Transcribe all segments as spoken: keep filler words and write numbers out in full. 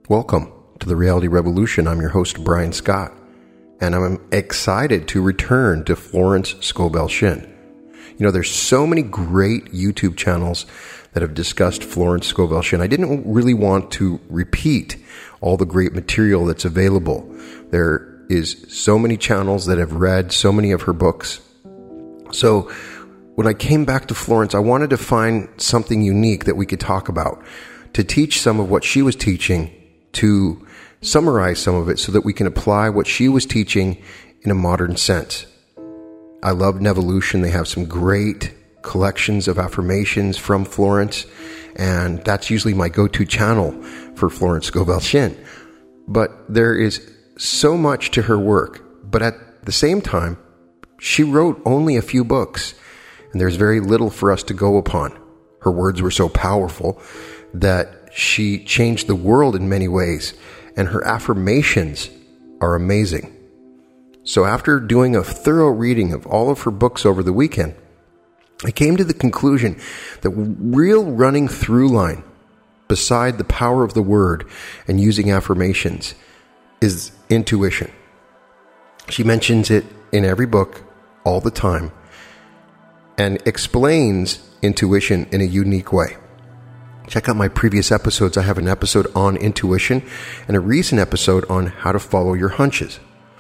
Welcome to the Reality Revolution. I'm your host, Brian Scott, and I'm excited to return to Florence Scovel Shinn. You know, there's so many great YouTube channels that have discussed Florence Scovel Shinn. I didn't really want to repeat all the great material that's available. There is so many channels that have read so many of her books. So when I came back to Florence, I wanted to find something unique that we could talk about, to teach some of what she was teaching, to summarize some of it so that we can apply what she was teaching in a modern sense. I love Nevolution. They have some great collections of affirmations from Florence, and that's usually my go-to channel for Florence Scovel Shinn. But there is so much to her work, but at the same time, she wrote only a few books, and there's very little for us to go upon. Her words were so powerful that she changed the world in many ways, and her affirmations are amazing. So after doing a thorough reading of all of her books over the weekend, I came to the conclusion that real running through line beside the power of the word and using affirmations is intuition. She mentions it in every book all the time and explains intuition in a unique way. Check out my previous episodes. I have an episode on intuition and a recent episode on how to follow your hunches.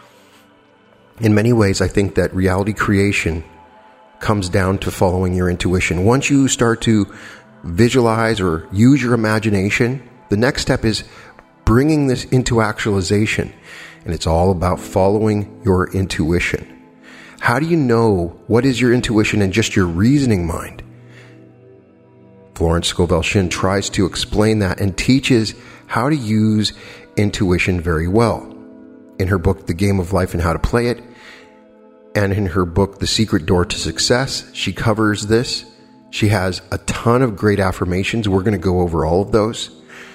In many ways, I think that reality creation comes down to following your intuition. Once you start to visualize or use your imagination, the next step is bringing this into actualization. And it's all about following your intuition. How do you know what is your intuition in just your reasoning mind? Florence Scovel Shinn tries to explain that and teaches how to use intuition very well. In her book, The Game of Life and How to Play It, and in her book, The Secret Door to Success, she covers this. She has a ton of great affirmations. We're going to go over all of those.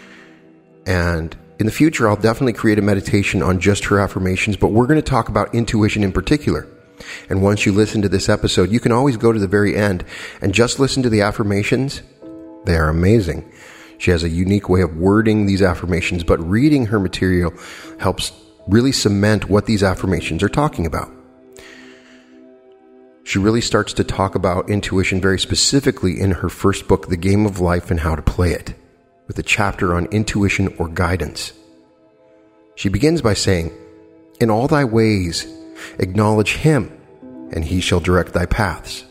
And in the future, I'll definitely create a meditation on just her affirmations, but we're going to talk about intuition in particular. And once you listen to this episode, you can always go to the very end and just listen to the affirmations. They are amazing. She has a unique way of wording these affirmations, but reading her material helps really cement what these affirmations are talking about. She really starts to talk about intuition very specifically in her first book, The Game of Life and How to Play It, with a chapter on intuition or guidance. She begins by saying, "In all thy ways acknowledge him, and he shall direct thy paths."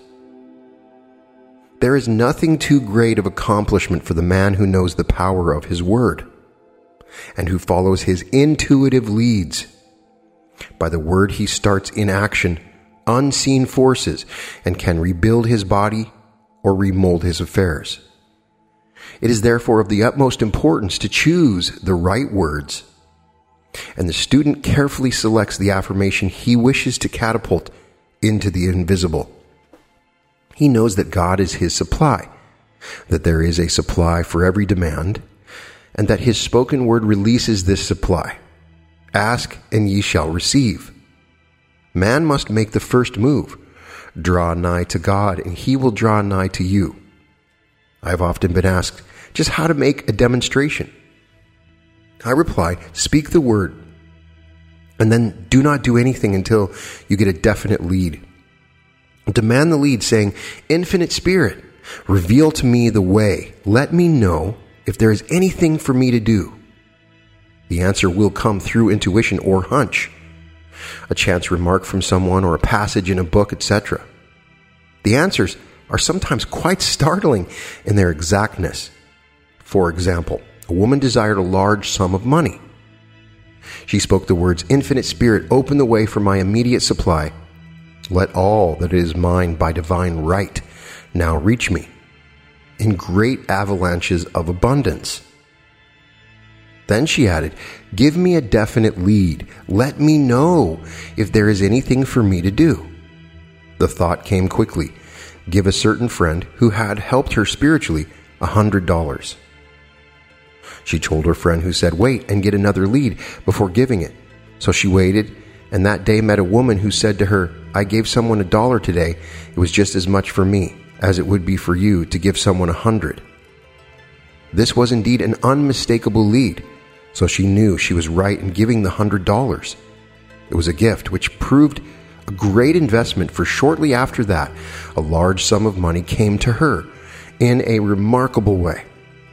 There is nothing too great of accomplishment for the man who knows the power of his word and who follows his intuitive leads. By the word he starts in action unseen forces and can rebuild his body or remold his affairs. It is therefore of the utmost importance to choose the right words, and the student carefully selects the affirmation he wishes to catapult into the invisible. He knows that God is his supply, that there is a supply for every demand, and that his spoken word releases this supply. Ask and ye shall receive. Man must make the first move. Draw nigh to God, and he will draw nigh to you. I have often been asked just how to make a demonstration. I reply, speak the word, and then do not do anything until you get a definite lead. Demand the lead, saying, "Infinite Spirit, reveal to me the way. Let me know if there is anything for me to do." The answer will come through intuition or hunch, a chance remark from someone or a passage in a book, et cetera. The answers are sometimes quite startling in their exactness. For example, a woman desired a large sum of money. She spoke the words, "Infinite Spirit, open the way for my immediate supply. Let all that is mine by divine right now reach me in great avalanches of abundance." Then she added, "Give me a definite lead. Let me know if there is anything for me to do." The thought came quickly. Give a certain friend who had helped her spiritually a hundred dollars. She told her friend, who said, "Wait and get another lead before giving it." So she waited, and that day met a woman who said to her, "I gave someone a dollar today. It was just as much for me as it would be for you to give someone a hundred." This was indeed an unmistakable lead. So she knew she was right in giving the hundred dollars. It was a gift which proved a great investment, for shortly after that, a large sum of money came to her in a remarkable way.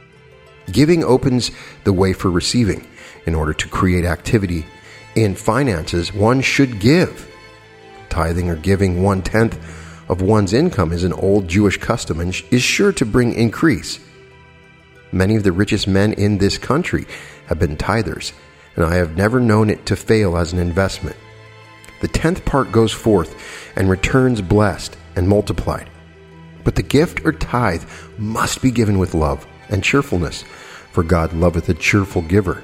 Giving opens the way for receiving. In order to create activity in finances, one should give. Tithing or giving one-tenth of one's income is an old Jewish custom and is sure to bring increase. Many of the richest men in this country have been tithers, and I have never known it to fail as an investment. The tenth part goes forth and returns blessed and multiplied. But the gift or tithe must be given with love and cheerfulness, for God loveth a cheerful giver.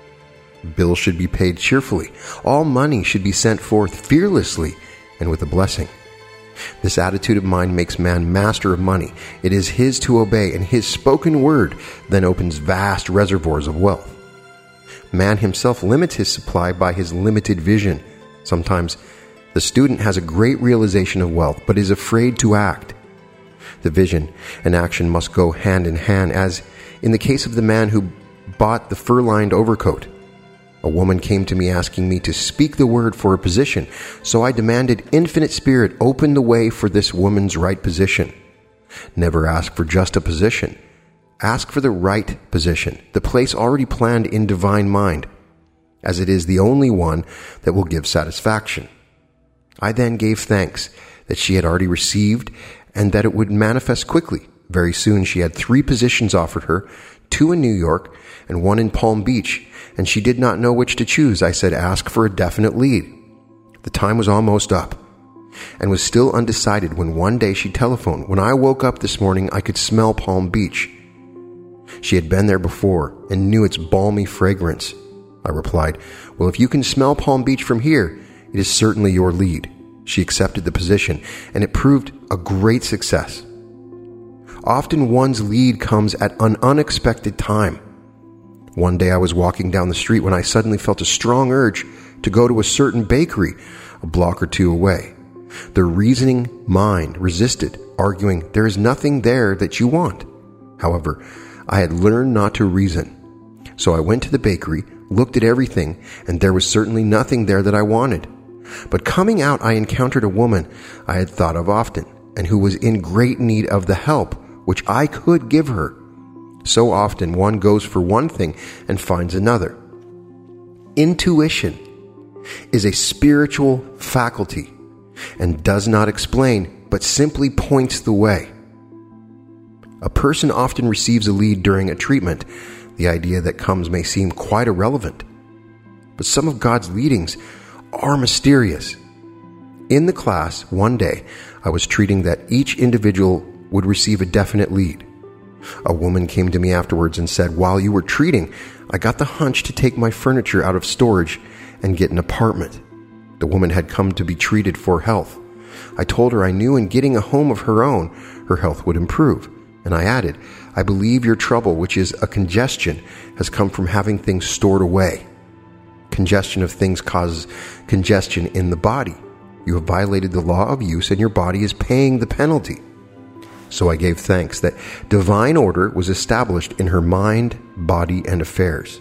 Bills should be paid cheerfully. All money should be sent forth fearlessly and with a blessing. This attitude of mind makes man master of money. It is his to obey, and his spoken word then opens vast reservoirs of wealth. Man himself limits his supply by his limited vision. Sometimes the student has a great realization of wealth, but is afraid to act. The vision and action must go hand in hand, as in the case of the man who bought the fur-lined overcoat. A woman came to me asking me to speak the word for a position, so I demanded Infinite Spirit open the way for this woman's right position. Never ask for just a position. Ask for the right position, the place already planned in divine mind, as it is the only one that will give satisfaction. I then gave thanks that she had already received and that it would manifest quickly. Very soon she had three positions offered her, two in New York and one in Palm Beach, and she did not know which to choose. I said, ask for a definite lead. The time was almost up and was still undecided when one day she telephoned. When I woke up this morning, I could smell Palm Beach. She had been there before and knew its balmy fragrance. I replied, well, if you can smell Palm Beach from here, it is certainly your lead. She accepted the position, and it proved a great success. Often one's lead comes at an unexpected time. One day I was walking down the street when I suddenly felt a strong urge to go to a certain bakery a block or two away. The reasoning mind resisted, arguing, there is nothing there that you want. However, I had learned not to reason. So I went to the bakery, looked at everything, and there was certainly nothing there that I wanted. But coming out, I encountered a woman I had thought of often, and who was in great need of the help which I could give her. So often one goes for one thing and finds another. Intuition is a spiritual faculty and does not explain, but simply points the way. A person often receives a lead during a treatment. The idea that comes may seem quite irrelevant, but some of God's leadings are mysterious. In the class, one day, I was treating that each individual would receive a definite lead. A woman came to me afterwards and said, while you were treating, I got the hunch to take my furniture out of storage and get an apartment. The woman had come to be treated for health. I told her I knew in getting a home of her own, her health would improve. And I added, I believe your trouble, which is a congestion, has come from having things stored away. Congestion of things causes congestion in the body. You have violated the law of use, and your body is paying the penalty. So I gave thanks that divine order was established in her mind, body, and affairs.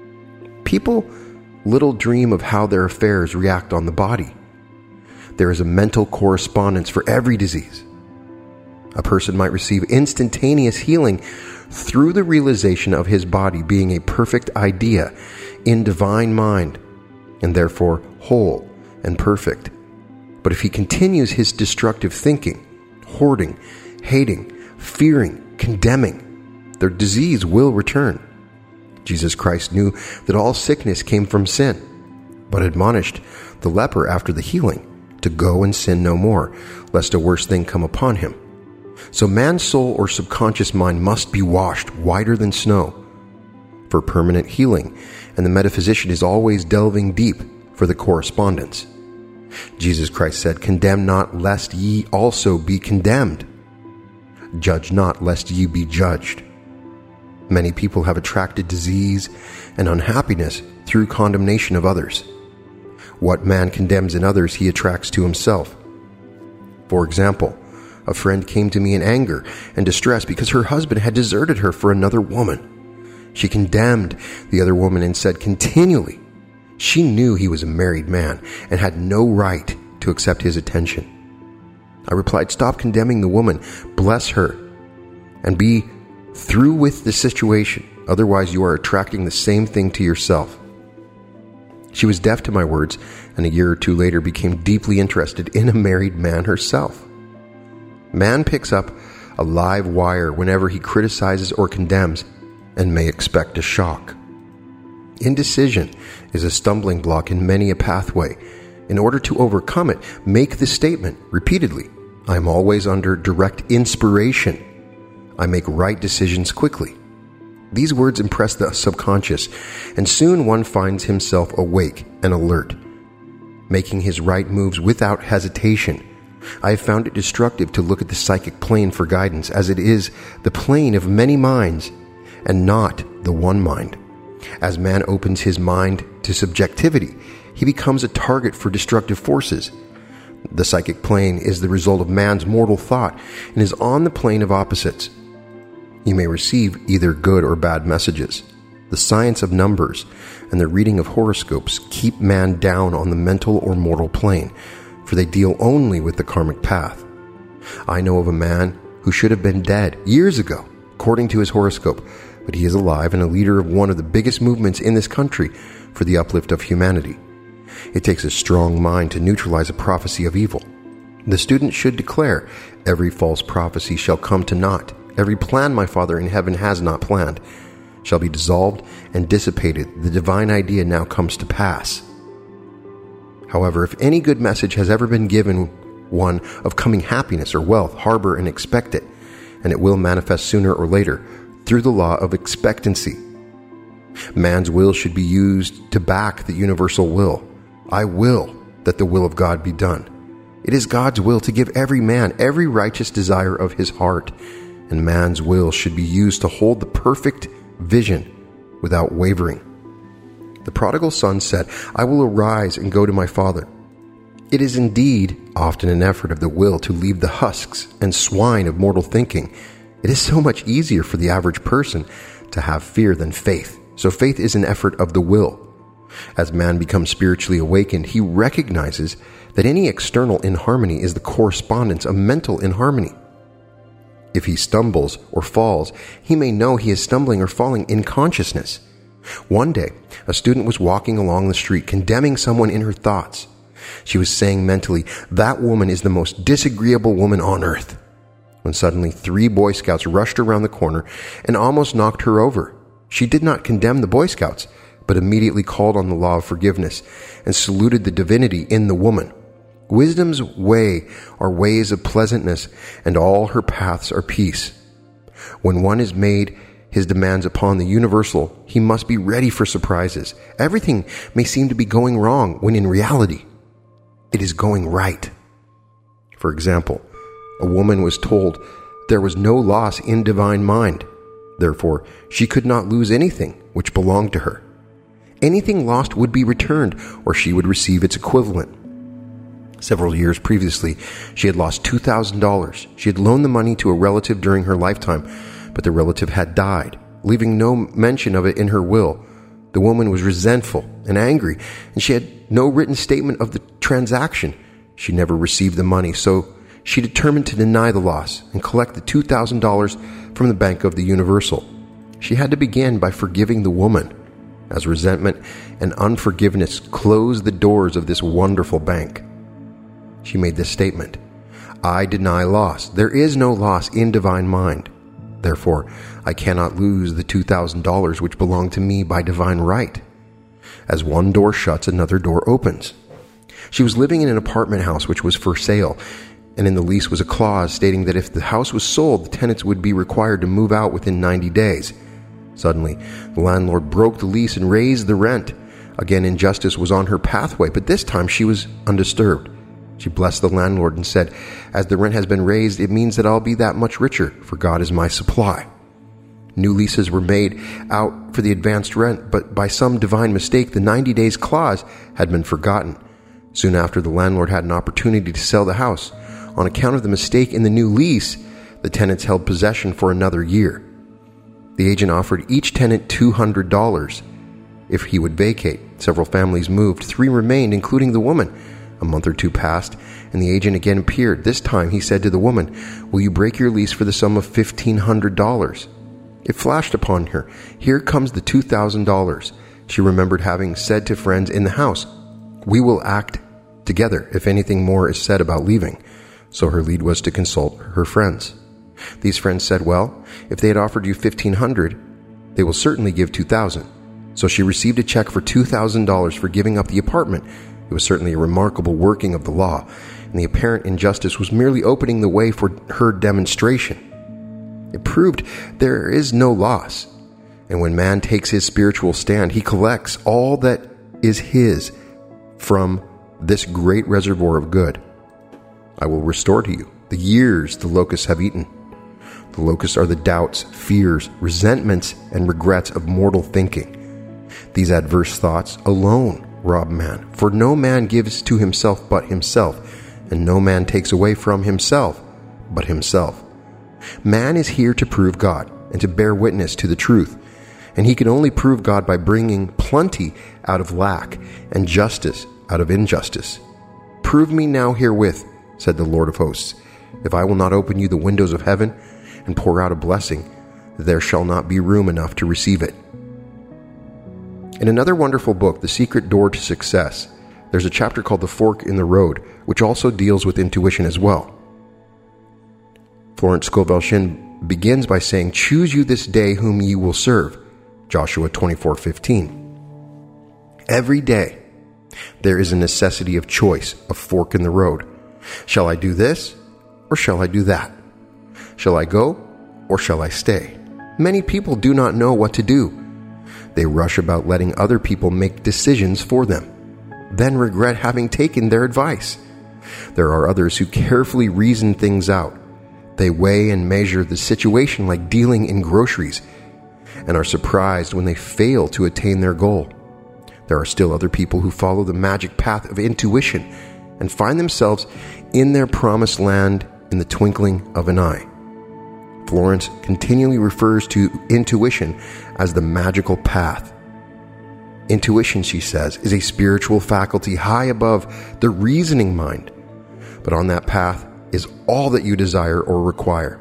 People little dream of how their affairs react on the body. There is a mental correspondence for every disease. A person might receive instantaneous healing through the realization of his body being a perfect idea in divine mind, and therefore whole and perfect. But if he continues his destructive thinking, hoarding, hating, fearing, condemning, their disease will return. Jesus Christ knew that all sickness came from sin, but admonished the leper after the healing to go and sin no more, lest a worse thing come upon him. So man's soul or subconscious mind must be washed whiter than snow for permanent healing, and the metaphysician is always delving deep for the correspondence. Jesus Christ said, condemn not, lest ye also be condemned. Judge not, lest ye be judged. Many people have attracted disease and unhappiness through condemnation of others. What man condemns in others, he attracts to himself. For example, a friend came to me in anger and distress because her husband had deserted her for another woman. She condemned the other woman and said continually she knew he was a married man and had no right to accept his attention. I replied, "Stop condemning the woman. Bless her and be through with the situation. Otherwise, you are attracting the same thing to yourself." She was deaf to my words, and a year or two later became deeply interested in a married man herself. Man picks up a live wire whenever he criticizes or condemns and may expect a shock. Indecision is a stumbling block in many a pathway. In order to overcome it, make the statement repeatedly, "I am always under direct inspiration. I make right decisions quickly." These words impress the subconscious, and soon one finds himself awake and alert, making his right moves without hesitation. I have found it destructive to look at the psychic plane for guidance, as it is the plane of many minds and not the one mind. As man opens his mind to subjectivity, he becomes a target for destructive forces. The psychic plane is the result of man's mortal thought and is on the plane of opposites. You may receive either good or bad messages. The science of numbers and the reading of horoscopes keep man down on the mental or mortal plane, for they deal only with the karmic path. I know of a man who should have been dead years ago, according to his horoscope, but he is alive and a leader of one of the biggest movements in this country for the uplift of humanity. It takes a strong mind to neutralize a prophecy of evil. The student should declare, "Every false prophecy shall come to naught. Every plan my Father in heaven has not planned shall be dissolved and dissipated. The divine idea now comes to pass." However, if any good message has ever been given, one of coming happiness or wealth, harbor and expect it, and it will manifest sooner or later through the law of expectancy. Man's will should be used to back the universal will. I will that the will of God be done. It is God's will to give every man every righteous desire of his heart, and man's will should be used to hold the perfect vision without wavering. The prodigal son said, "I will arise and go to my father." It is indeed often an effort of the will to leave the husks and swine of mortal thinking. It is so much easier for the average person to have fear than faith. So faith is an effort of the will. As man becomes spiritually awakened, he recognizes that any external inharmony is the correspondence of mental inharmony. If he stumbles or falls, he may know he is stumbling or falling in consciousness. One day, a student was walking along the street condemning someone in her thoughts. She was saying mentally, "That woman is the most disagreeable woman on earth," when suddenly three Boy Scouts rushed around the corner and almost knocked her over. She did not condemn the Boy Scouts, but immediately called on the law of forgiveness and saluted the divinity in the woman. Wisdom's way are ways of pleasantness, and all her paths are peace. When one is made his demands upon the universal, he must be ready for surprises. Everything may seem to be going wrong when in reality, it is going right. For example, a woman was told there was no loss in divine mind. Therefore, she could not lose anything which belonged to her. Anything lost would be returned, or she would receive its equivalent. Several years previously, she had lost two thousand dollars. She had loaned the money to a relative during her lifetime, but the relative had died, leaving no mention of it in her will. The woman was resentful and angry, and she had no written statement of the transaction. She never received the money, so she determined to deny the loss and collect the two thousand dollars from the Bank of the Universal. She had to begin by forgiving the woman, as resentment and unforgiveness closed the doors of this wonderful bank. She made this statement, "I deny loss. There is no loss in divine mind. Therefore, I cannot lose the two thousand dollars which belong to me by divine right. As one door shuts, another door opens." She was living in an apartment house which was for sale, and in the lease was a clause stating that if the house was sold, the tenants would be required to move out within ninety days. Suddenly, the landlord broke the lease and raised the rent. Again, injustice was on her pathway, but this time she was undisturbed. She blessed the landlord and said, "As the rent has been raised, it means that I'll be that much richer, for God is my supply." New leases were made out for the advanced rent, but by some divine mistake, the ninety days clause had been forgotten. Soon after, the landlord had an opportunity to sell the house. On account of the mistake in the new lease, the tenants held possession for another year. The agent offered each tenant two hundred dollars if he would vacate. Several families moved. Three remained, including the woman. A month or two passed, and the agent again appeared. This time he said to the woman, "Will you break your lease for the sum of fifteen hundred dollars? It flashed upon her, here comes the two thousand dollars. She remembered having said to friends in the house, "We will act together if anything more is said about leaving." So her lead was to consult her friends. These friends said, "Well, if they had offered you fifteen hundred dollars, they will certainly give two thousand dollars. So she received a check for two thousand dollars for giving up the apartment. It was certainly a remarkable working of the law, and the apparent injustice was merely opening the way for her demonstration. It proved there is no loss, and when man takes his spiritual stand, he collects all that is his from this great reservoir of good. I will restore to you the years the locusts have eaten. The locusts are the doubts, fears, resentments, and regrets of mortal thinking. These adverse thoughts alone rob man, for no man gives to himself but himself, and no man takes away from himself but himself. Man is here to prove God and to bear witness to the truth, and he can only prove God by bringing plenty out of lack and justice out of injustice. "Prove me now herewith," said the Lord of hosts, "if I will not open you the windows of heaven and pour out a blessing, there shall not be room enough to receive it." In another wonderful book, The Secret Door to Success, there's a chapter called The Fork in the Road, which also deals with intuition as well. Florence Scovel Shinn begins by saying, "Choose you this day whom ye will serve," Joshua twenty-four fifteen. Every day, there is a necessity of choice, a fork in the road. Shall I do this, or shall I do that? Shall I go, or shall I stay? Many people do not know what to do. They rush about letting other people make decisions for them, then regret having taken their advice. There are others who carefully reason things out. They weigh and measure the situation like dealing in groceries, and are surprised when they fail to attain their goal. There are still other people who follow the magic path of intuition and find themselves in their promised land in the twinkling of an eye. Florence continually refers to intuition as the magical path. Intuition, she says, is a spiritual faculty high above the reasoning mind, but on that path is all that you desire or require.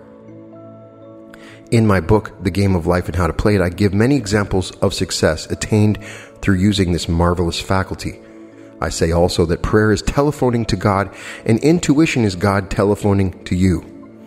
In my book, The Game of Life and How to Play It, I give many examples of success attained through using this marvelous faculty. I say also that prayer is telephoning to God, and intuition is God telephoning to you.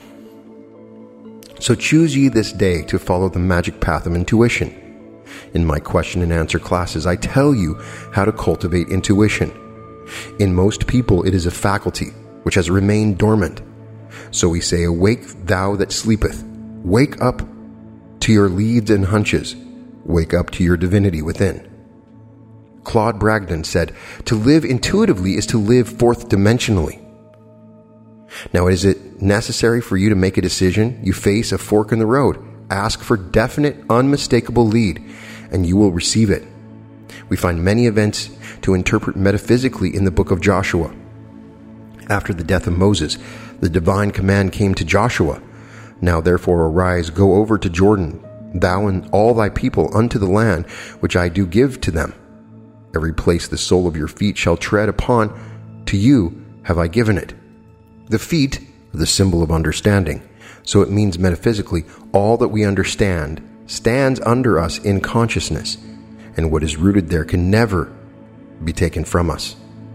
So choose ye this day to follow the magic path of intuition. In my question and answer classes, I tell you how to cultivate intuition. In most people, it is a faculty which has remained dormant. So we say, "Awake thou that sleepeth. Wake up to your leads and hunches. Wake up to your divinity within." Claude Bragdon said, "To live intuitively is to live fourth dimensionally." Now, is it necessary for you to make a decision? You face a fork in the road. Ask for definite, unmistakable lead, and you will receive it. We find many events to interpret metaphysically in the book of Joshua. After the death of Moses, the divine command came to Joshua, "Now therefore arise, go over to Jordan, thou and all thy people, unto the land which I do give to them. Every place the sole of your feet shall tread upon, to you have I given it." The feet are the symbol of understanding, so it means metaphysically all that we understand stands under us in consciousness, and what is rooted there can never be taken from us.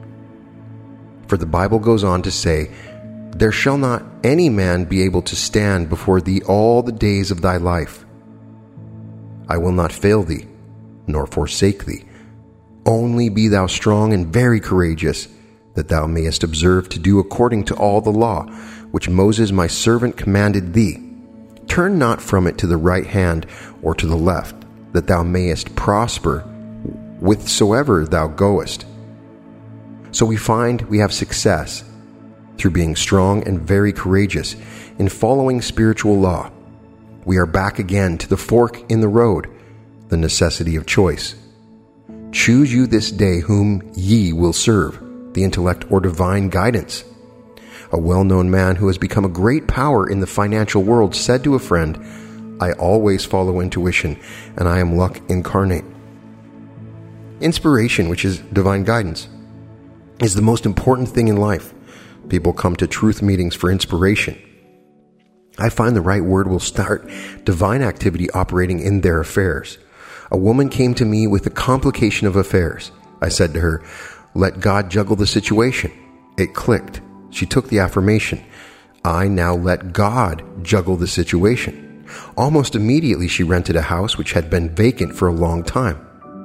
For the Bible goes on to say, "There shall not any man be able to stand before thee all the days of thy life. I will not fail thee, nor forsake thee. Only be thou strong and very courageous, that thou mayest observe to do according to all the law, which Moses my servant commanded thee. Turn not from it to the right hand or to the left, that thou mayest prosper whithersoever thou goest." So we find we have success through being strong and very courageous in following spiritual law. We are back again to the fork in the road, the necessity of choice. Choose you this day whom ye will serve, the intellect or divine guidance. A well-known man who has become a great power in the financial world said to a friend, I always follow intuition, and I am luck incarnate. Inspiration, which is divine guidance, is the most important thing in life. People come to truth meetings for inspiration. I find the right word will start divine activity operating in their affairs. A woman came to me with the complication of affairs. I said to her, "Let God juggle the situation." It clicked. She took the affirmation. I now let God juggle the situation. Almost immediately she rented a house which had been vacant for a long time.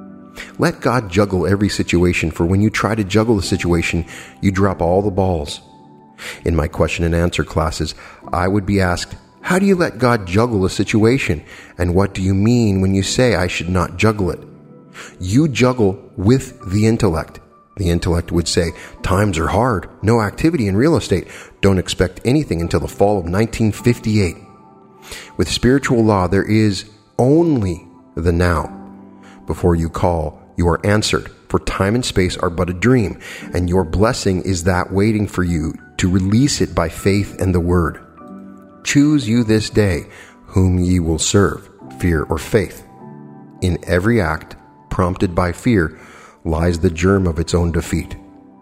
Let God juggle every situation, for when you try to juggle the situation, you drop all the balls. In my question and answer classes, I would be asked, how do you let God juggle a situation? And what do you mean when you say I should not juggle it? You juggle with the intellect. The intellect would say, times are hard, no activity in real estate, don't expect anything until the fall of nineteen fifty-eight. With spiritual law, there is only the now. Before you call, you are answered, for time and space are but a dream, and your blessing is that waiting for you to release it by faith and the word. Choose you this day whom ye will serve, fear or faith. In every act prompted by fear lies the germ of its own defeat.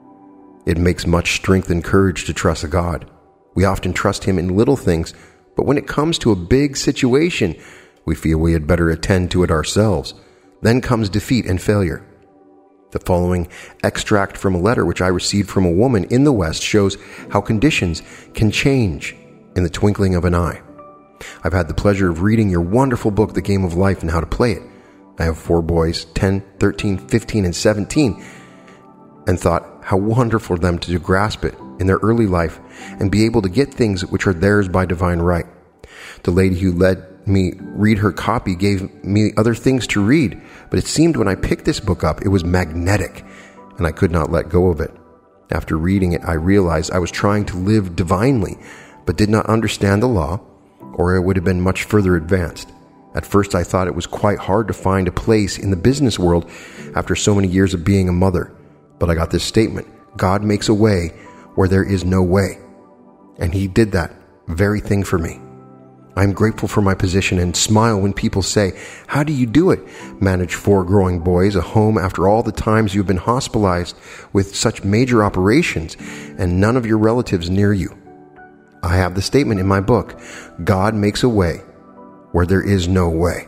It makes much strength and courage to trust God. We often trust Him in little things, but when it comes to a big situation, we feel we had better attend to it ourselves. Then comes defeat and failure. The following extract from a letter which I received from a woman in the West shows how conditions can change in the twinkling of an eye. I've had the pleasure of reading your wonderful book, The Game of Life and How to Play It. I have four boys, ten, thirteen, fifteen, and seventeen, and thought how wonderful for them to grasp it in their early life and be able to get things which are theirs by divine right. The lady who led me read her copy gave me other things to read, but it seemed when I picked this book up, it was magnetic, and I could not let go of it. After reading it, I realized I was trying to live divinely, but did not understand the law, or I would have been much further advanced. At first, I thought it was quite hard to find a place in the business world after so many years of being a mother, but I got this statement: God makes a way where there is no way. And He did that very thing for me. I am grateful for my position and smile when people say, how do you do it? Manage four growing boys, a home after all the times you've been hospitalized with such major operations, and none of your relatives near you. I have the statement in my book, God makes a way where there is no way.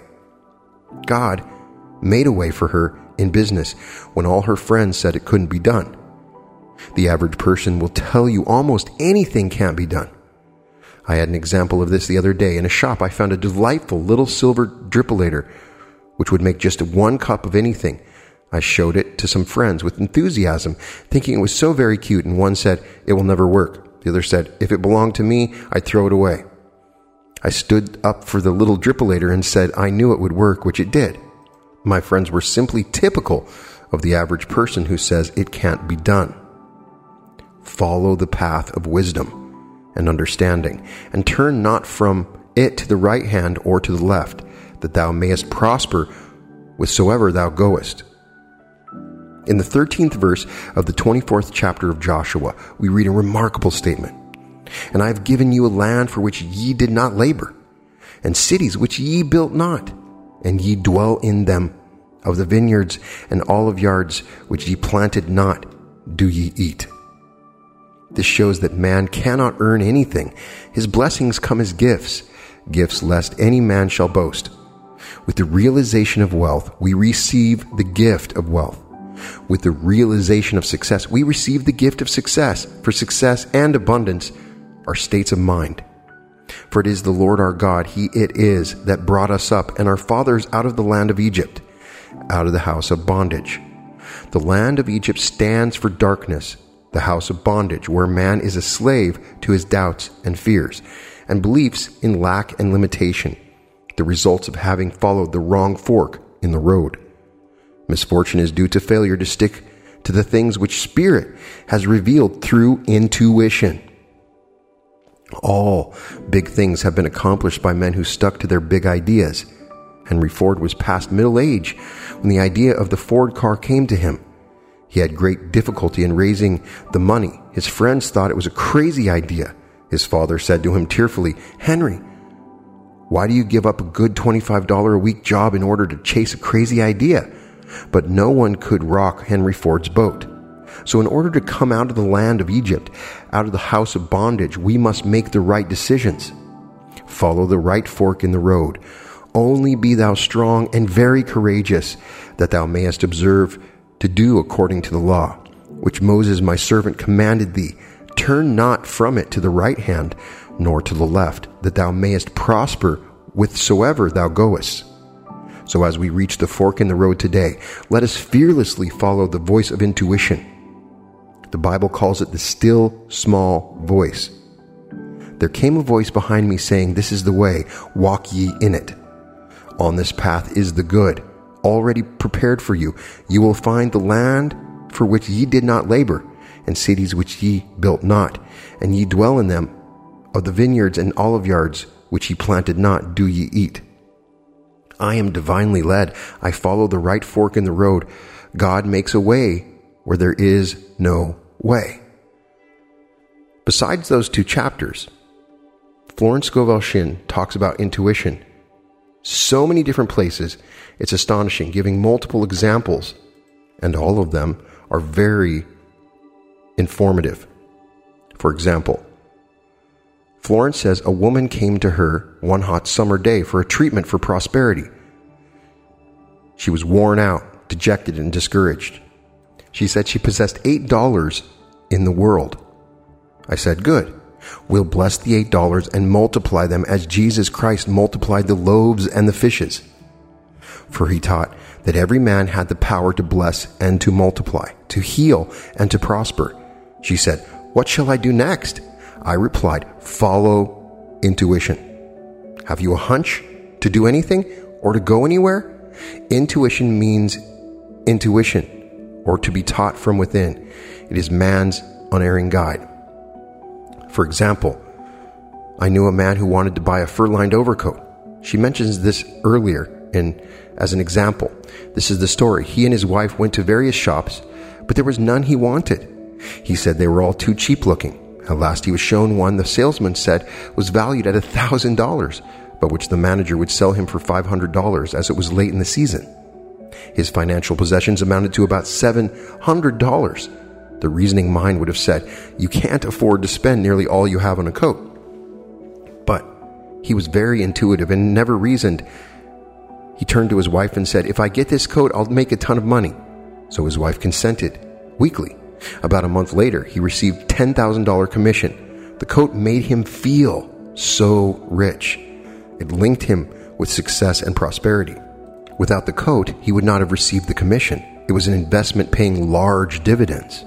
God made a way for her in business when all her friends said it couldn't be done. The average person will tell you almost anything can't be done. I had an example of this the other day. In a shop, I found a delightful little silver drippolator, which would make just one cup of anything. I showed it to some friends with enthusiasm, thinking it was so very cute, and one said, it will never work. The other said, if it belonged to me, I'd throw it away. I stood up for the little drippolator and said I knew it would work, which it did. My friends were simply typical of the average person who says it can't be done. Follow the path of wisdom and understanding, and turn not from it to the right hand or to the left, that thou mayest prosper whithersoever thou goest. In the thirteenth verse of the twenty-fourth chapter of Joshua, we read a remarkable statement. And I have given you a land for which ye did not labor, and cities which ye built not, and ye dwell in them. Of the vineyards and olive yards which ye planted not, do ye eat. This shows that man cannot earn anything. His blessings come as gifts, gifts lest any man shall boast. With the realization of wealth, we receive the gift of wealth. With the realization of success, we receive the gift of success, for success and abundance are states of mind. For it is the Lord our God, He it is that brought us up and our fathers out of the land of Egypt, out of the house of bondage. The land of Egypt stands for darkness, the house of bondage, where man is a slave to his doubts and fears, and beliefs in lack and limitation, the results of having followed the wrong fork in the road. Misfortune is due to failure to stick to the things which Spirit has revealed through intuition. All big things have been accomplished by men who stuck to their big ideas. Henry Ford was past middle age when the idea of the Ford car came to him. He had great difficulty in raising the money. His friends thought it was a crazy idea. His father said to him tearfully, Henry, Why do you give up a good twenty-five dollars a week job in order to chase a crazy idea? But no one could rock Henry Ford's boat. So in order to come out of the land of Egypt, out of the house of bondage, we must make the right decisions. Follow the right fork in the road. Only be thou strong and very courageous, that thou mayest observe to do according to the law, which Moses my servant commanded thee. Turn not from it to the right hand, nor to the left, that thou mayest prosper whithersoever thou goest. So as we reach the fork in the road today, let us fearlessly follow the voice of intuition. The Bible calls it the still, small voice. There came a voice behind me saying, This is the way, walk ye in it. On this path is the good, already prepared for you. You will find the land for which ye did not labor, and cities which ye built not, and ye dwell in them. Of the vineyards and olive yards which ye planted not, do ye eat. I am divinely led. I follow the right fork in the road. God makes a way where there is no way. Besides those two chapters, Florence Scovel Shinn talks about intuition. So many different places, it's astonishing, giving multiple examples, and all of them are very informative. For example, Florence says a woman came to her one hot summer day for a treatment for prosperity. She was worn out, dejected, and discouraged. She said she possessed eight dollars in the world. I said, good. We'll bless the eight dollars and multiply them as Jesus Christ multiplied the loaves and the fishes. For he taught that every man had the power to bless and to multiply, to heal and to prosper. She said, what shall I do next? I replied, follow intuition. Have you a hunch to do anything or to go anywhere? Intuition means intuition, or to be taught from within. It is man's unerring guide. For example, I knew a man who wanted to buy a fur-lined overcoat. She mentions this earlier in, as an example. This is the story. He and his wife went to various shops, but there was none he wanted. He said they were all too cheap looking. At last he was shown one the salesman said was valued at a thousand dollars, but which the manager would sell him for five hundred dollars as it was late in the season. His financial possessions amounted to about seven hundred dollars. The reasoning mind would have said, you can't afford to spend nearly all you have on a coat. But he was very intuitive and never reasoned. He turned to his wife and said, if I get this coat, I'll make a ton of money. So his wife consented, weekly. About a month later, he received ten thousand dollars commission. The coat made him feel so rich. It linked him with success and prosperity. Without the coat, he would not have received the commission. It was an investment paying large dividends.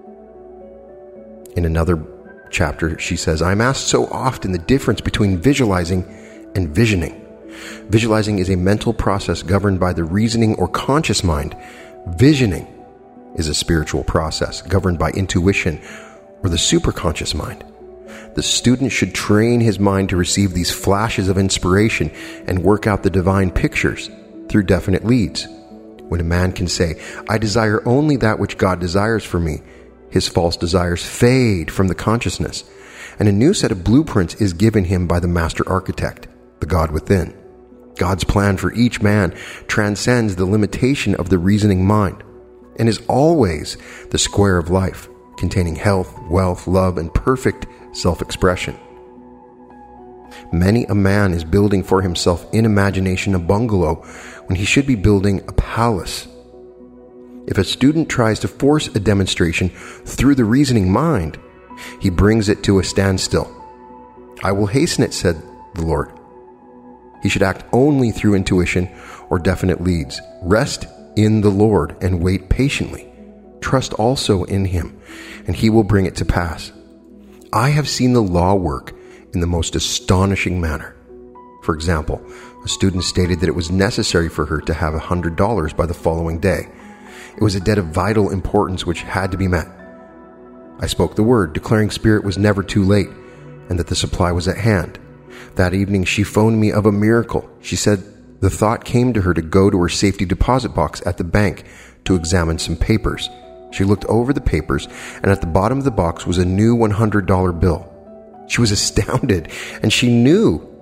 In another chapter, she says, I'm asked so often the difference between visualizing and visioning. Visualizing is a mental process governed by the reasoning or conscious mind. Visioning is a spiritual process governed by intuition or the superconscious mind. The student should train his mind to receive these flashes of inspiration and work out the divine pictures through definite leads. When a man can say, I desire only that which God desires for me, his false desires fade from the consciousness, and a new set of blueprints is given him by the master architect, the God within. God's plan for each man transcends the limitation of the reasoning mind and is always the square of life, containing health, wealth, love, and perfect self-expression. Many a man is building for himself in imagination a bungalow when he should be building a palace. If a student tries to force a demonstration through the reasoning mind, he brings it to a standstill. I will hasten it, said the Lord. He should act only through intuition or definite leads. Rest in the Lord and wait patiently. Trust also in him, and he will bring it to pass. I have seen the law work in the most astonishing manner. For example, a student stated that it was necessary for her to have one hundred dollars by the following day. It was a debt of vital importance which had to be met. I spoke the word, declaring Spirit was never too late, and that the supply was at hand. That evening she phoned me of a miracle. She said the thought came to her to go to her safety deposit box at the bank to examine some papers. She looked over the papers, and at the bottom of the box was a new one hundred dollars bill. She was astounded, and she knew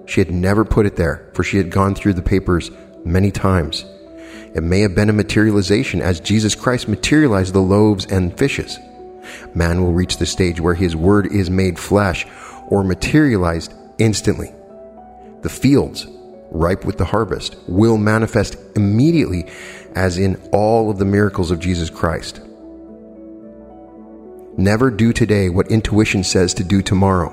She had never put it there, for she had gone through the papers many times. It may have been a materialization, as Jesus Christ materialized the loaves and fishes. Man will reach the stage where his word is made flesh or materialized instantly. The fields, ripe with the harvest, will manifest immediately, as in all of the miracles of Jesus Christ. Never do today what intuition says to do tomorrow.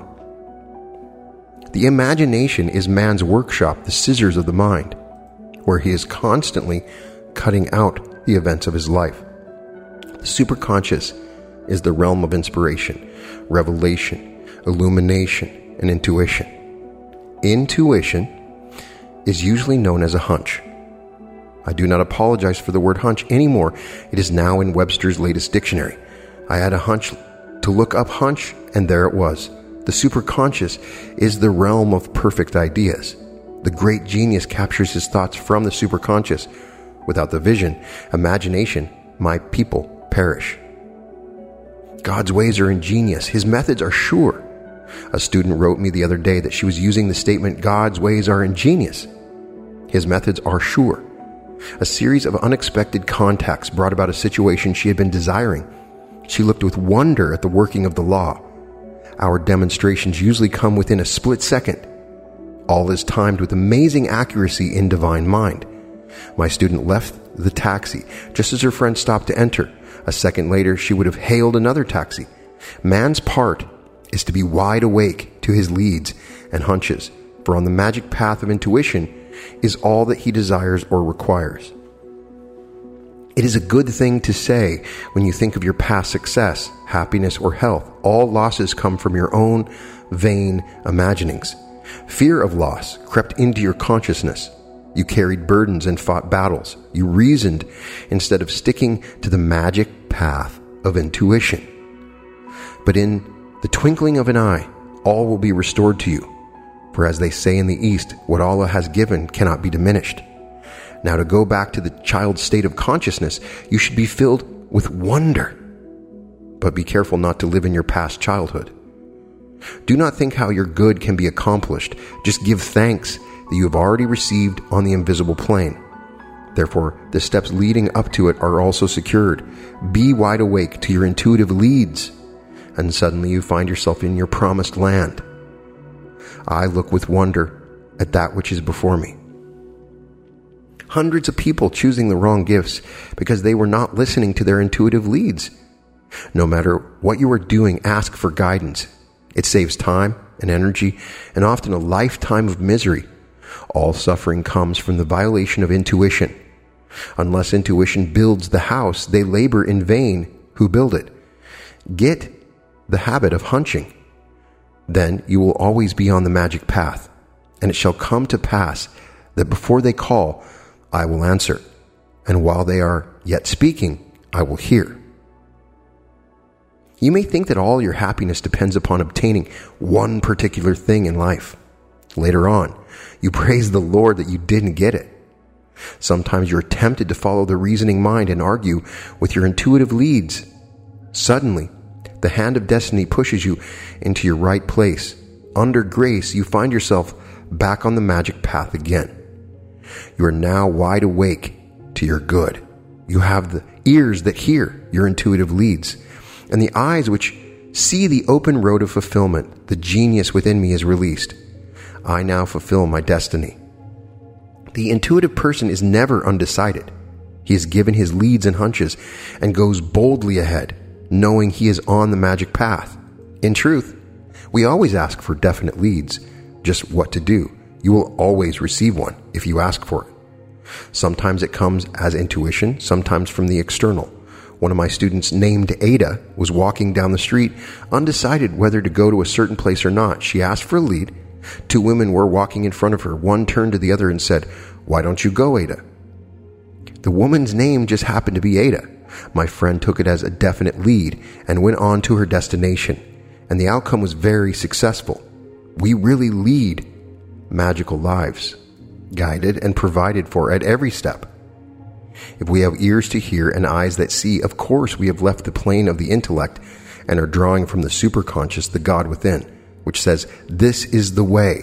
The imagination is man's workshop, the scissors of the mind, where he is constantly cutting out the events of his life. The superconscious is the realm of inspiration, revelation, illumination, and intuition. Intuition is usually known as a hunch. I do not apologize for the word hunch anymore. It is now in Webster's latest dictionary. I had a hunch to look up hunch, and there it was. The superconscious is the realm of perfect ideas. The great genius captures his thoughts from the superconscious. Without the vision, imagination, my people perish. God's ways are ingenious. His methods are sure. A student wrote me the other day that she was using the statement, God's ways are ingenious. His methods are sure. A series of unexpected contacts brought about a situation she had been desiring. She looked with wonder at the working of the law. Our demonstrations usually come within a split second. All is timed with amazing accuracy in divine mind. My student left the taxi just as her friend stopped to enter. A second later, she would have hailed another taxi. Man's part is to be wide awake to his leads and hunches, for on the magic path of intuition is all that he desires or requires. It is a good thing to say when you think of your past success, happiness, or health. All losses come from your own vain imaginings. Fear of loss crept into your consciousness. You carried burdens and fought battles. You reasoned instead of sticking to the magic path of intuition. But in the twinkling of an eye, all will be restored to you. For as they say in the East, what Allah has given cannot be diminished. Now, to go back to the child's state of consciousness, you should be filled with wonder. But be careful not to live in your past childhood. Do not think how your good can be accomplished. Just give thanks that you have already received on the invisible plane. Therefore, the steps leading up to it are also secured. Be wide awake to your intuitive leads, and suddenly you find yourself in your promised land. I look with wonder at that which is before me. Hundreds of people choosing the wrong gifts because they were not listening to their intuitive leads. No matter what you are doing, ask for guidance. It saves time and energy and often a lifetime of misery. All suffering comes from the violation of intuition. Unless intuition builds the house, they labor in vain who build it. Get the habit of hunching. Then you will always be on the magic path, and it shall come to pass that before they call, I will answer, and while they are yet speaking, I will hear. You may think that all your happiness depends upon obtaining one particular thing in life. Later on, you praise the Lord that you didn't get it. Sometimes you're tempted to follow the reasoning mind and argue with your intuitive leads. Suddenly, the hand of destiny pushes you into your right place. Under grace, you find yourself back on the magic path again. You are now wide awake to your good. You have the ears that hear your intuitive leads, and the eyes which see the open road of fulfillment. The genius within me is released. I now fulfill my destiny. The intuitive person is never undecided. He is given his leads and hunches and goes boldly ahead, knowing he is on the magic path. In truth, we always ask for definite leads, just what to do. You will always receive one if you ask for it. Sometimes it comes as intuition, sometimes from the external. One of my students, named Ada, was walking down the street, undecided whether to go to a certain place or not. She asked for a lead. Two women were walking in front of her. One turned to the other and said, "Why don't you go, Ada?" The woman's name just happened to be Ada. My friend took it as a definite lead and went on to her destination, and the outcome was very successful. We really lead magical lives, guided and provided for at every step. If we have ears to hear and eyes that see, of course we have left the plane of the intellect and are drawing from the superconscious, the God within, which says, "This is the way.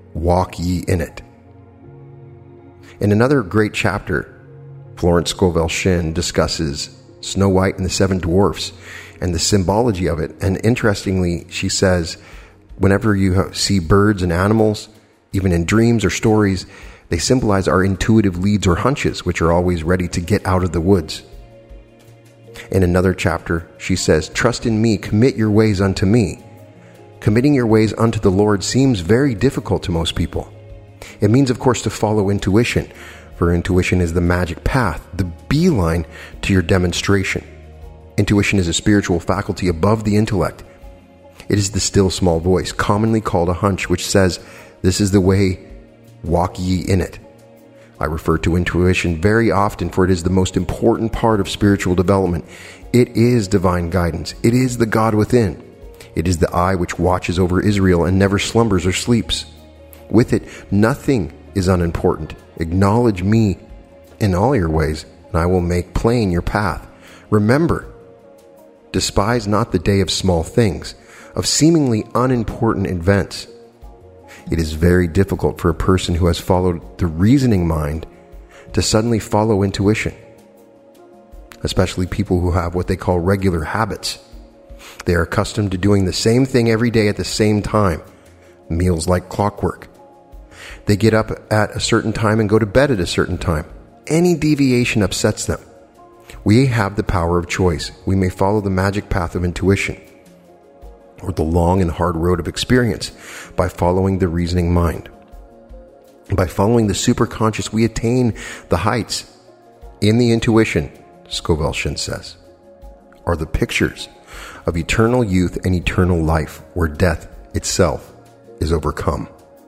walk ye in it. In another great chapter, Florence Scovel Shinn discusses Snow White and the Seven Dwarfs and the symbology of it. And interestingly, she says, whenever you see birds and animals, even in dreams or stories, they symbolize our intuitive leads or hunches, which are always ready to get out of the woods. In another chapter, she says, trust in me, commit your ways unto me. Committing your ways unto the Lord seems very difficult to most people. It means, of course, to follow intuition, for intuition is the magic path, the beeline to your demonstration. Intuition is a spiritual faculty above the intellect. It is the still small voice, commonly called a hunch, which says, this is the way, walk ye in it. I refer to intuition very often, for it is the most important part of spiritual development. It is divine guidance. It is the God within. It is the eye which watches over Israel and never slumbers or sleeps. With it, nothing is unimportant. Acknowledge me in all your ways, and I will make plain your path. Remember, despise not the day of small things, of seemingly unimportant events. It is very difficult for a person who has followed the reasoning mind to suddenly follow intuition, especially people who have what they call regular habits. They are accustomed to doing the same thing every day at the same time, meals like clockwork. They get up at a certain time and go to bed at a certain time. Any deviation upsets them. We have the power of choice. We may follow the magic path of intuition, or the long and hard road of experience, by following the reasoning mind. By following the superconscious, we attain the heights. In the intuition, Scovel Shinn says, are the pictures of eternal youth and eternal life, where death itself is overcome.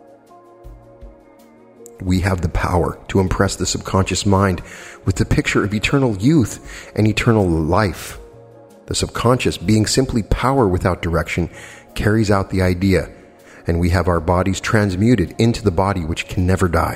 We have the power to impress the subconscious mind with the picture of eternal youth and eternal life. The subconscious, being simply power without direction, carries out the idea, and we have our bodies transmuted into the body which can never die.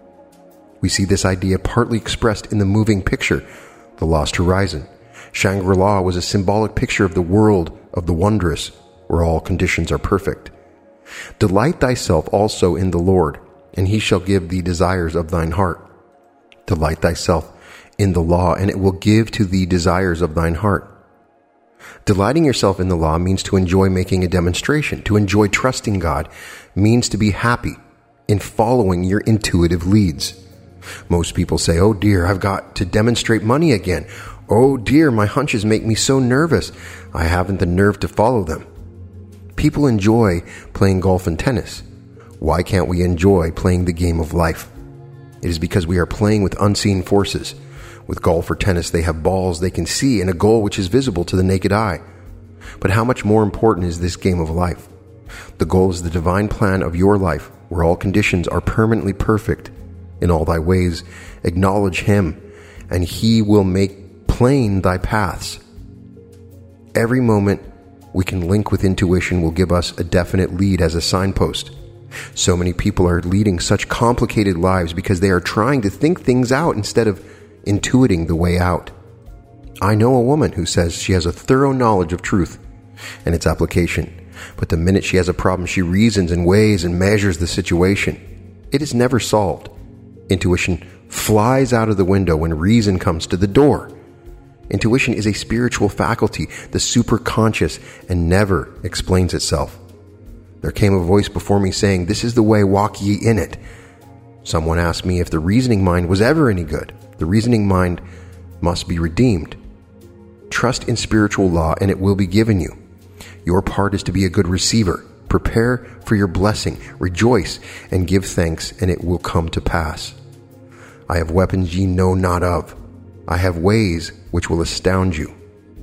We see this idea partly expressed in the moving picture, The Lost Horizon. Shangri-La was a symbolic picture of the world of the wondrous, where all conditions are perfect. Delight thyself also in the Lord, and he shall give thee desires of thine heart. Delight thyself in the law, and it will give to thee desires of thine heart. Delighting yourself in the law means to enjoy making a demonstration. To enjoy trusting God means to be happy in following your intuitive leads. Most people say, oh dear, I've got to demonstrate money again. Oh dear, my hunches make me so nervous. I haven't the nerve to follow them. People enjoy playing golf and tennis. Why can't we enjoy playing the game of life? It is because we are playing with unseen forces. With golf or tennis, they have balls they can see and a goal which is visible to the naked eye. But how much more important is this game of life? The goal is the divine plan of your life, where all conditions are permanently perfect. In all thy ways, acknowledge him, and he will make plain thy paths. Every moment we can link with intuition will give us a definite lead as a signpost. So many people are leading such complicated lives because they are trying to think things out instead of intuiting the way out. I know a woman who says she has a thorough knowledge of truth and its application, but the minute she has a problem, she reasons and weighs and measures the situation. It is never solved. Intuition flies out of the window when reason comes to the door. Intuition is a spiritual faculty, the superconscious, and never explains itself. There came a voice before me saying, this is the way, walk ye in it. Someone asked me if the reasoning mind was ever any good. The reasoning mind must be redeemed. Trust in spiritual law and it will be given you. Your part is to be a good receiver. Prepare for your blessing. Rejoice and give thanks, and it will come to pass. I have weapons ye know not of. I have ways which will astound you.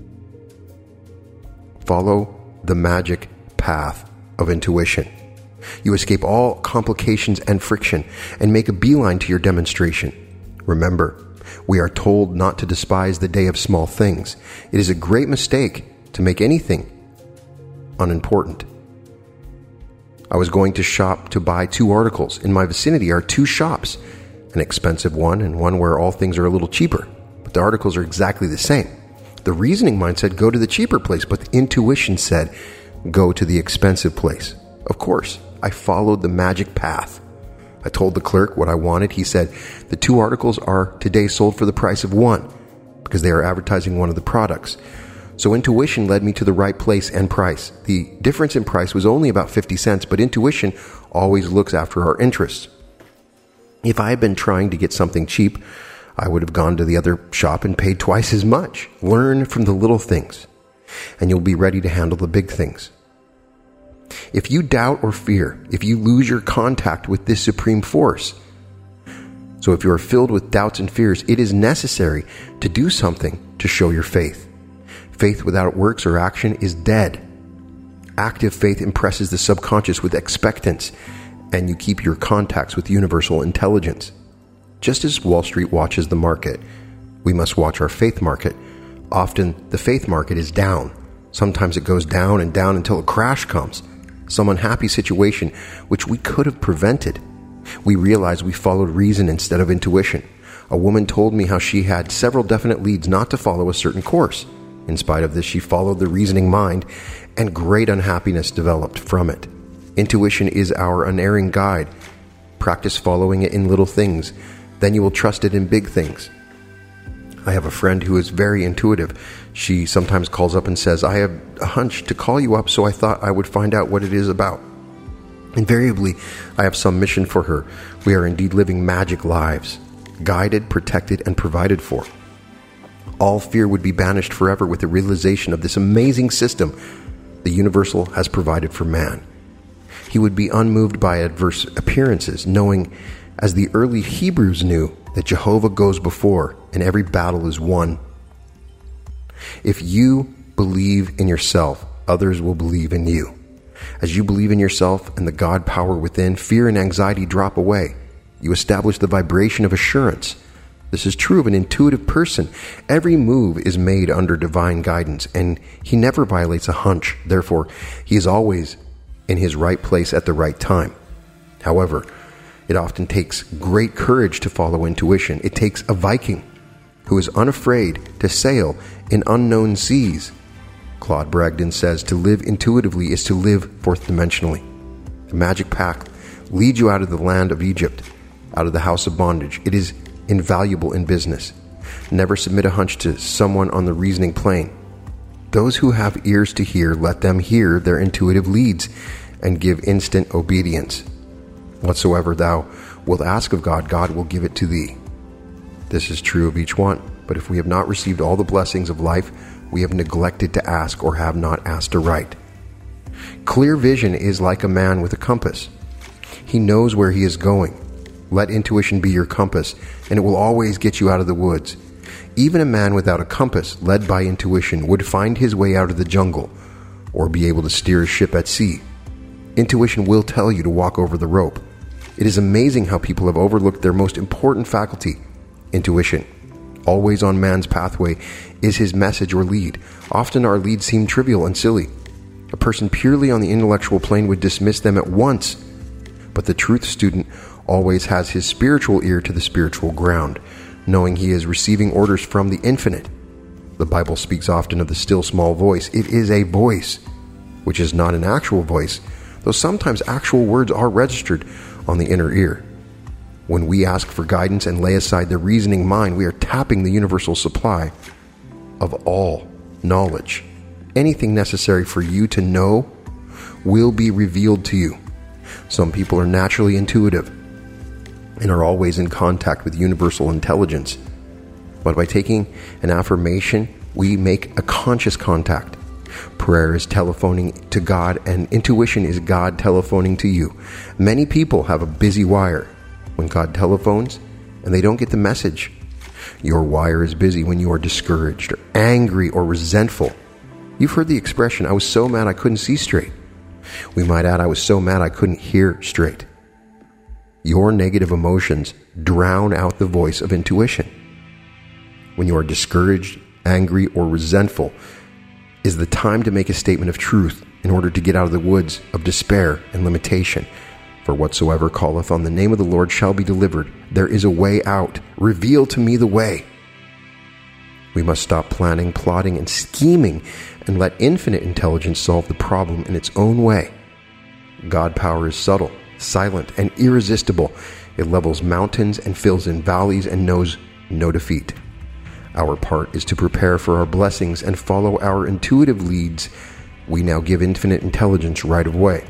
Follow the magic path of intuition. You escape all complications and friction and make a beeline to your demonstration. Remember, we are told not to despise the day of small things. It is a great mistake to make anything unimportant. I was going to shop to buy two articles. In my vicinity are two shops, an expensive one and one where all things are a little cheaper, but the articles are exactly the same. The reasoning mind said go to the cheaper place, but the intuition said go to the expensive place. Of course, I followed the magic path. I told the clerk what I wanted. He said, the two articles are today sold for the price of one, because they are advertising one of the products. So intuition led me to the right place and price. The difference in price was only about fifty cents, but intuition always looks after our interests. If I had been trying to get something cheap, I would have gone to the other shop and paid twice as much. Learn from the little things, and you'll be ready to handle the big things. If you doubt or fear, if you lose your contact with this supreme force, so if you are filled with doubts and fears, it is necessary to do something to show your faith. Faith without works or action is dead. Active faith impresses the subconscious with expectance, and you keep your contacts with universal intelligence. Just as Wall Street watches the market, we must watch our faith market. Often the faith market is down. Sometimes it goes down and down until a crash comes, some unhappy situation which we could have prevented. We realize we followed reason instead of intuition. A woman told me how she had several definite leads not to follow a certain course. In spite of this, she followed the reasoning mind, and great unhappiness developed from it. Intuition is our unerring guide. Practice following it in little things. Then you will trust it in big things. I have a friend who is very intuitive. She sometimes calls up and says, I have a hunch to call you up, so I thought I would find out what it is about. Invariably, I have some mission for her. We are indeed living magic lives, guided, protected, and provided for. All fear would be banished forever with the realization of this amazing system the universal has provided for man. He would be unmoved by adverse appearances, knowing, as the early Hebrews knew, that Jehovah goes before and every battle is won. If you believe in yourself, others will believe in you. As you believe in yourself and the God power within, fear and anxiety drop away. You establish the vibration of assurance. This is true of an intuitive person. Every move is made under divine guidance, and he never violates a hunch. Therefore, he is always in his right place at the right time. However, it often takes great courage to follow intuition. It takes a Viking who is unafraid to sail in unknown seas. Claude Bragdon says to live intuitively is to live fourth dimensionally. The magic path leads you out of the land of Egypt, out of the house of bondage. It is invaluable in business. Never submit a hunch to someone on the reasoning plane. Those who have ears to hear, let them hear their intuitive leads and give instant obedience. Whatsoever thou wilt ask of God, God will give it to thee. This is true of each one. But if we have not received all the blessings of life, we have neglected to ask or have not asked aright. Clear vision is like a man with a compass. He knows where he is going. Let intuition be your compass, and it will always get you out of the woods. Even a man without a compass, led by intuition, would find his way out of the jungle, or be able to steer a ship at sea. Intuition will tell you to walk over the rope. It is amazing how people have overlooked their most important faculty, intuition. Always on man's pathway is his message or lead. Often our leads seem trivial and silly. A person purely on the intellectual plane would dismiss them at once. But the truth student always has his spiritual ear to the spiritual ground, knowing he is receiving orders from the infinite. The Bible speaks often of the still small voice. It is a voice, which is not an actual voice, though sometimes actual words are registered on the inner ear. When we ask for guidance and lay aside the reasoning mind, we are tapping the universal supply of all knowledge. Anything necessary for you to know will be revealed to you. Some people are naturally intuitive and are always in contact with universal intelligence. But by taking an affirmation, we make a conscious contact. Prayer is telephoning to God, and intuition is God telephoning to you. Many people have a busy wire when God telephones, and they don't get the message. Your wire is busy when you are discouraged or angry or resentful. You've heard the expression, I was so mad I couldn't see straight. We might add, I was so mad I couldn't hear straight. Your negative emotions drown out the voice of intuition. When you are discouraged, angry, or resentful, is the time to make a statement of truth in order to get out of the woods of despair and limitation. For whatsoever calleth on the name of the Lord shall be delivered. There is a way out. Reveal to me the way. We must stop planning, plotting, and scheming and let infinite intelligence solve the problem in its own way. God power is subtle, silent, and irresistible. It levels mountains and fills in valleys and knows no defeat. Our part is to prepare for our blessings and follow our intuitive leads. We now give infinite intelligence right of way.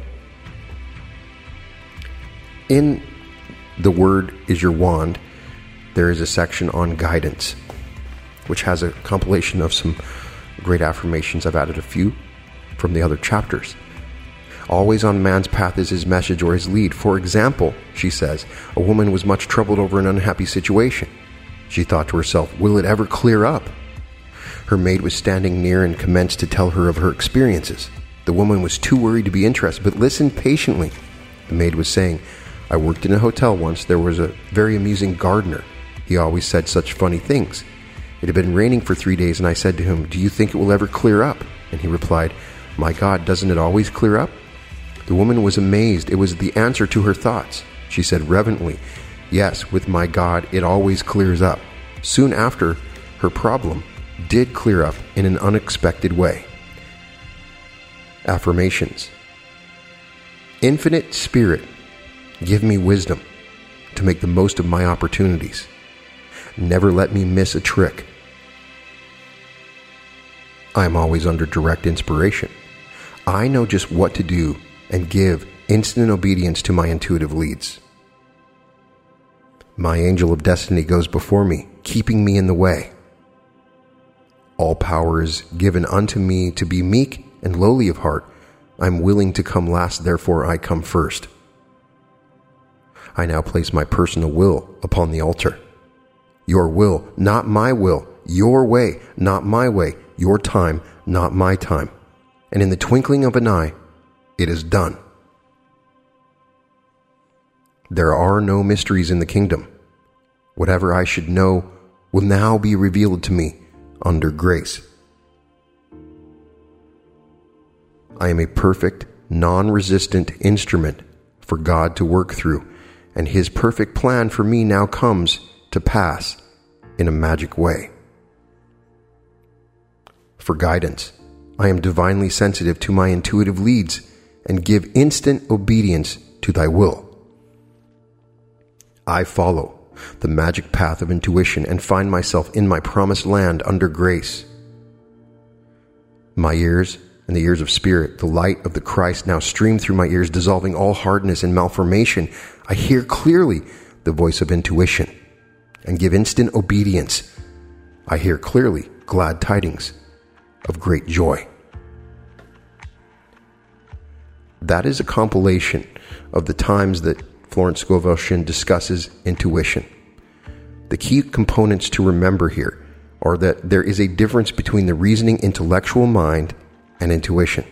In The Word is Your Wand, there is a section on guidance, which has a compilation of some great affirmations. I've added a few from the other chapters. Always on man's path is his message or his lead. For example, she says, a woman was much troubled over an unhappy situation. She thought to herself, will it ever clear up? Her maid was standing near and commenced to tell her of her experiences. The woman was too worried to be interested, but listened patiently. The maid was saying, I worked in a hotel once. There was a very amusing gardener. He always said such funny things. It had been raining for three days, and I said to him, do you think it will ever clear up? And he replied, my God, doesn't it always clear up? The woman was amazed. It was the answer to her thoughts. She said reverently, yes, with my God, it always clears up. Soon after, her problem did clear up in an unexpected way. Affirmations. Infinite Spirit, give me wisdom to make the most of my opportunities. Never let me miss a trick. I am always under direct inspiration. I know just what to do and give instant obedience to my intuitive leads. My angel of destiny goes before me, keeping me in the way. All power is given unto me to be meek and lowly of heart. I am willing to come last, therefore I come first. I now place my personal will upon the altar. Your will, not my will. Your way, not my way. Your time, not my time. And in the twinkling of an eye, it is done. There are no mysteries in the kingdom. Whatever I should know will now be revealed to me under grace. I am a perfect, non-resistant instrument for God to work through, and His perfect plan for me now comes to pass in a magic way. For guidance, I am divinely sensitive to my intuitive leads and give instant obedience to Thy will. I follow the magic path of intuition and find myself in my promised land under grace. My ears and the ears of spirit, the light of the Christ now stream through my ears, dissolving all hardness and malformation. I hear clearly the voice of intuition and give instant obedience. I hear clearly glad tidings of great joy. That is a compilation of the times that Florence Scovel Shinn discusses intuition. The key components to remember here are that there is a difference between the reasoning intellectual mind and intuition.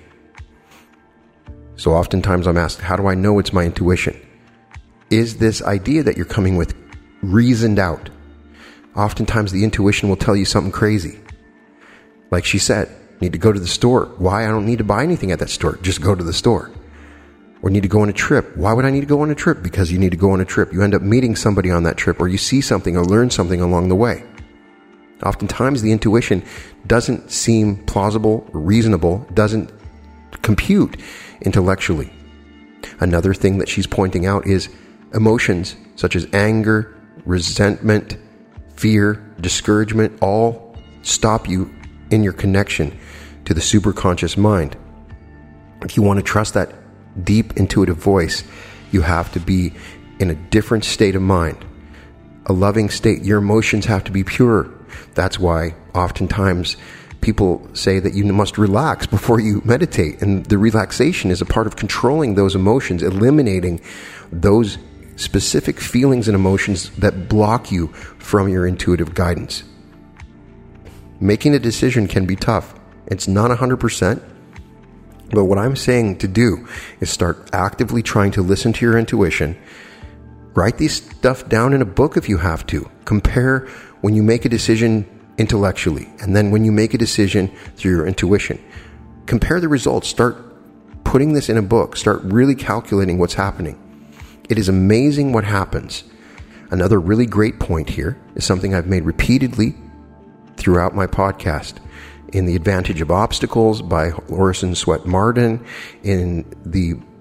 So oftentimes I'm asked, how do I know it's my intuition? Is this idea that you're coming with reasoned out? Oftentimes the intuition will tell you something crazy. Like she said, need to go to the store. Why? I don't need to buy anything at that store. Just go to the store. Or need to go on a trip. Why would I need to go on a trip? Because you need to go on a trip. You end up meeting somebody on that trip, or you see something or learn something along the way. Oftentimes the intuition doesn't seem plausible or reasonable, doesn't compute intellectually. Another thing that she's pointing out is emotions such as anger, resentment, fear, discouragement, all stop you in your connection to the superconscious mind. If you want to trust that deep intuitive voice, you have to be in a different state of mind, a loving state. Your emotions have to be pure. That's why oftentimes people say that you must relax before you meditate, and the relaxation is a part of controlling those emotions, eliminating those specific feelings and emotions that block you from your intuitive guidance. Making a decision can be tough. It's not one hundred percent. But what I'm saying to do is start actively trying to listen to your intuition. Write this stuff down in a book if you have to. Compare when you make a decision intellectually, and then when you make a decision through your intuition. Compare the results. Start putting this in a book. Start really calculating what's happening. It is amazing what happens. Another really great point here is something I've made repeatedly throughout my podcast. In The Advantage of Obstacles by Orison Swett Marden, in the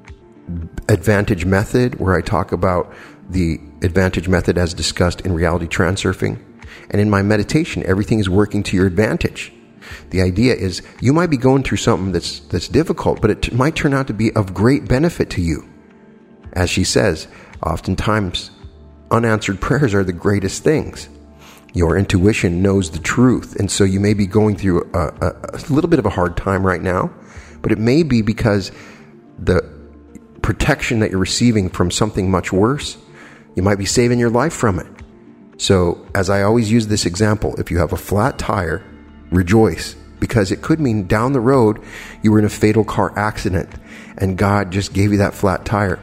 Advantage Method, where I talk about the Advantage Method as discussed in Reality Transurfing. And in my meditation, everything is working to your advantage. The idea is you might be going through something that's that's difficult, but it t- might turn out to be of great benefit to you. As she says, oftentimes unanswered prayers are the greatest things. Your intuition knows the truth, and so you may be going through a, a, a little bit of a hard time right now, but it may be because the protection that you're receiving from something much worse, you might be saving your life from it. So, as I always use this example, if you have a flat tire, rejoice, because it could mean down the road you were in a fatal car accident and God just gave you that flat tire.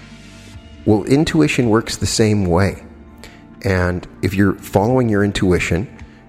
Well, intuition works the same way. And if you're following your intuition,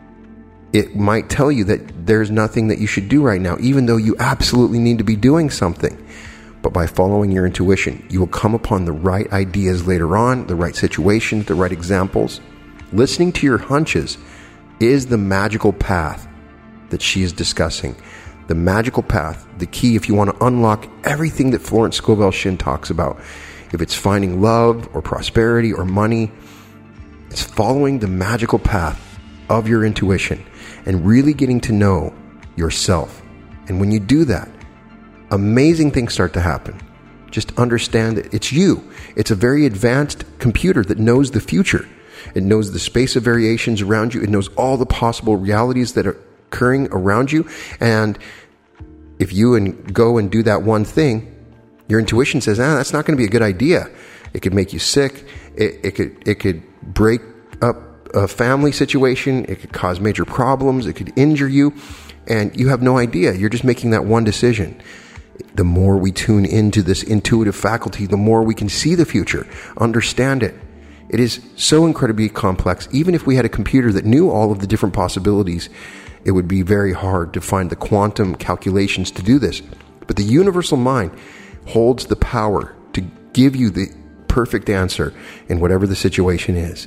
it might tell you that there's nothing that you should do right now, even though you absolutely need to be doing something. But by following your intuition, you will come upon the right ideas later on, the right situations, the right examples. Listening to your hunches is the magical path that she is discussing. The magical path, the key if you want to unlock everything that Florence Scovel Shinn talks about. If it's finding love or prosperity or money, it's following the magical path of your intuition and really getting to know yourself. And when you do that, amazing things start to happen. Just understand that it's you. It's a very advanced computer that knows the future. It knows the space of variations around you. It knows all the possible realities that are occurring around you. And if you and go and do that one thing, your intuition says, ah, that's not going to be a good idea. It could make you sick. It, it could it could break up a family situation. It could cause major problems. It could injure you. And you have no idea. You're just making that one decision. The more we tune into this intuitive faculty, the more we can see the future, understand it. It is so incredibly complex. Even if we had a computer that knew all of the different possibilities, it would be very hard to find the quantum calculations to do this. But the universal mind holds the power to give you the perfect answer in whatever the situation is.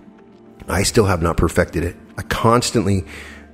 I still have not perfected it. I constantly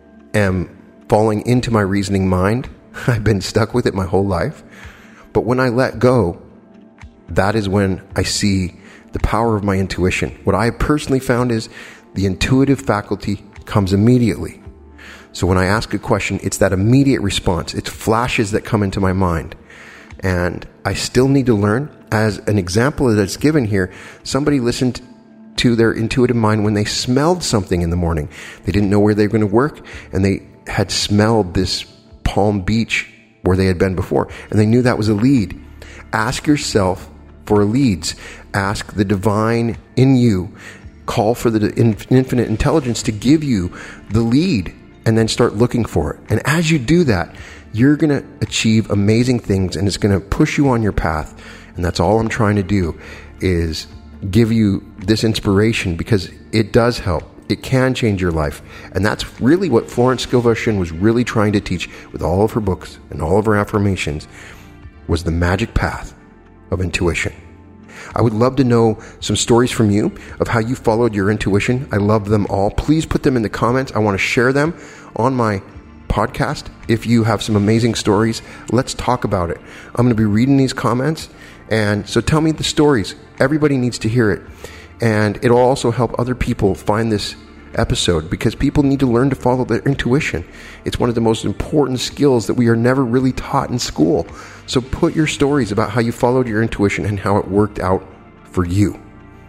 am falling into my reasoning mind. I've been stuck with it my whole life. But when I let go, that is when I see the power of my intuition. What I personally found is the intuitive faculty comes immediately. So when I ask a question, it's that immediate response. It's flashes that come into my mind. And I still need to learn. As an example that's given here, somebody listened to their intuitive mind when they smelled something in the morning. They didn't know where they were going to work, and they had smelled this Palm Beach where they had been before, and they knew that was a lead. Ask yourself for leads. Ask the divine in you. Call for the infinite intelligence to give you the lead, and then start looking for it. And as you do that, you're going to achieve amazing things, and it's going to push you on your path. And that's all I'm trying to do, is give you this inspiration, because it does help. It can change your life. And that's really what Florence Scovel Shinn was really trying to teach with all of her books and all of her affirmations, was the magic path of intuition. I would love to know some stories from you of how you followed your intuition. I love them all. Please put them in the comments. I want to share them on my podcast. If you have some amazing stories, let's talk about it. I'm going to be reading these comments. And so tell me the stories. Everybody needs to hear it. And it'll also help other people find this episode, because people need to learn to follow their intuition. It's one of the most important skills that we are never really taught in school. So put your stories about how you followed your intuition and how it worked out for you.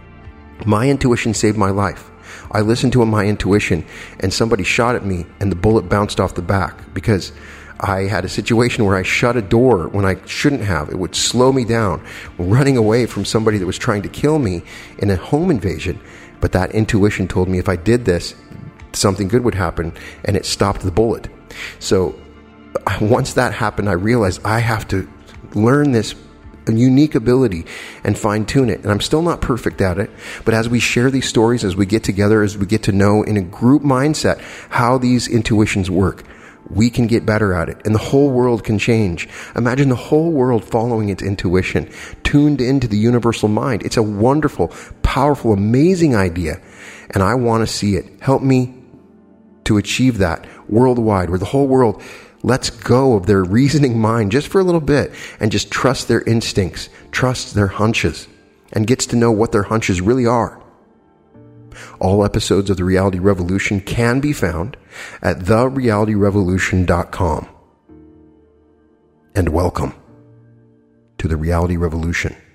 My intuition saved my life. I listened to my intuition, and somebody shot at me and the bullet bounced off the back, because I had a situation where I shut a door when I shouldn't have. It would slow me down, running away from somebody that was trying to kill me in a home invasion. But that intuition told me if I did this, something good would happen, and it stopped the bullet. So once that happened, I realized I have to learn this unique ability and fine-tune it. And I'm still not perfect at it, but as we share these stories, as we get together, as we get to know in a group mindset how these intuitions work, we can get better at it, and the whole world can change. Imagine the whole world following its intuition, tuned into the universal mind. It's a wonderful, powerful, amazing idea, and I want to see it. Help me to achieve that worldwide, where the whole world lets go of their reasoning mind just for a little bit and just trusts their instincts, trusts their hunches, and gets to know what their hunches really are. All episodes of The Reality Revolution can be found at the reality revolution dot com. And welcome to The Reality Revolution.